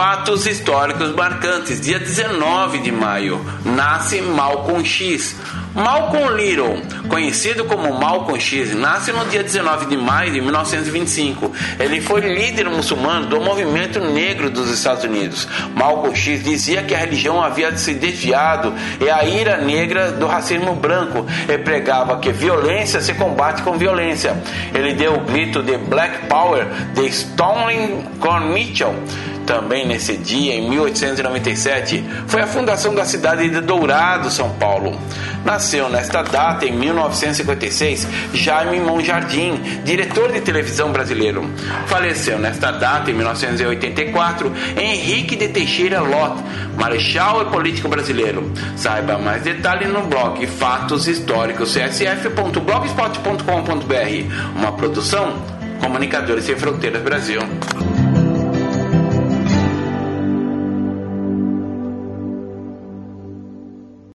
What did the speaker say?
Fatos históricos marcantes. Dia 19 de maio, nasce Malcolm X. Malcolm Little, conhecido como Malcolm X, nasce no dia 19 de maio de 1925. Ele foi líder muçulmano do movimento negro dos Estados Unidos. Malcolm X dizia que a religião havia se desviado e a ira negra do racismo branco. Ele pregava que violência se combate com violência. Ele deu o grito de Black Power de Stonewall Mitchell. Também nesse dia, em 1897, foi a fundação da cidade de Dourado, São Paulo. Nasceu nesta data, em 1956, Jaime Monjardim, diretor de televisão brasileiro. Faleceu nesta data, em 1984, Henrique de Teixeira Lott, marechal e político brasileiro. Saiba mais detalhes no blog Fatos Históricos, csf.blogspot.com.br. Uma produção Comunicadores Sem Fronteiras Brasil.